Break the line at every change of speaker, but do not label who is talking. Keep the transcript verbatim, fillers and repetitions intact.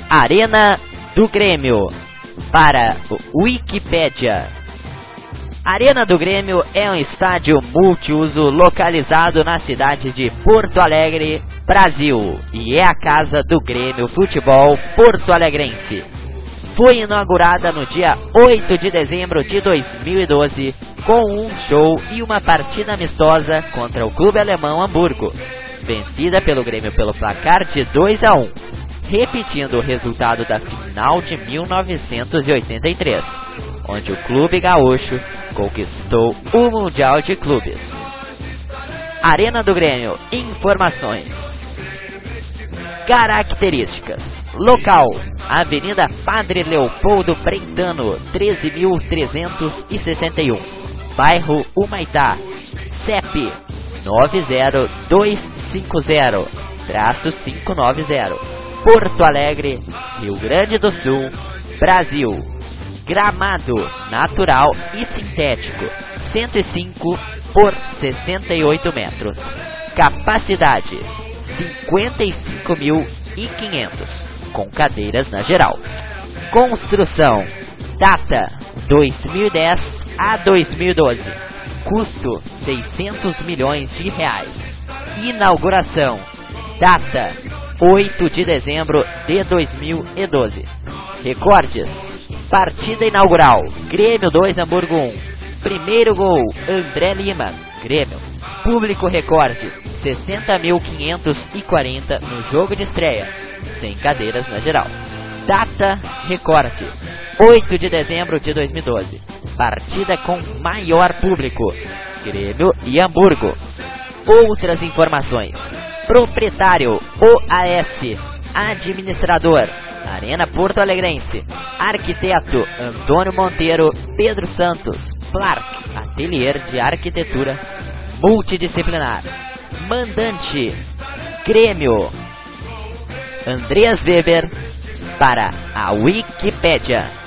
Arena do Grêmio, para o Wikipédia. Arena do Grêmio é um estádio multiuso localizado na cidade de Porto Alegre, Brasil, e é a casa do Grêmio Futebol Porto Alegrense. Foi inaugurada no dia oito de dezembro de dois mil e doze, com um show e uma partida amistosa contra o clube alemão Hamburgo, vencida pelo Grêmio pelo placar de dois a um, repetindo o resultado da final de mil novecentos e oitenta e três, onde o clube gaúcho conquistou o Mundial de Clubes. Arena do Grêmio, informações. Características. Local: Avenida Padre Leopoldo Brentano, treze mil trezentos e sessenta e um, bairro Humaitá. C E P nove zero dois cinco zero cinco nove zero, Porto Alegre, Rio Grande do Sul, Brasil. Gramado natural e sintético, cento e cinco por sessenta e oito metros. Capacidade cinquenta e cinco mil e quinhentos, com cadeiras na geral. Construção: data dois mil e dez a dois mil e doze, custo seiscentos milhões de reais. Inauguração: data oito de dezembro de dois mil e doze. Recordes: partida inaugural, Grêmio dois, Hamburgo um. Primeiro gol, André Lima, Grêmio. Público recorde, sessenta mil quinhentos e quarenta no jogo de estreia, sem cadeiras na geral. Data recorde, oito de dezembro de dois mil e doze. Partida com maior público, Grêmio e Hamburgo. Outras informações: proprietário O A S, administrador Arena Porto Alegrense, arquiteto Antônio Monteiro Pedro Santos, Clark, ateliê de arquitetura multidisciplinar. Mandante: Grêmio. Andreas Weber, para a Wikipédia.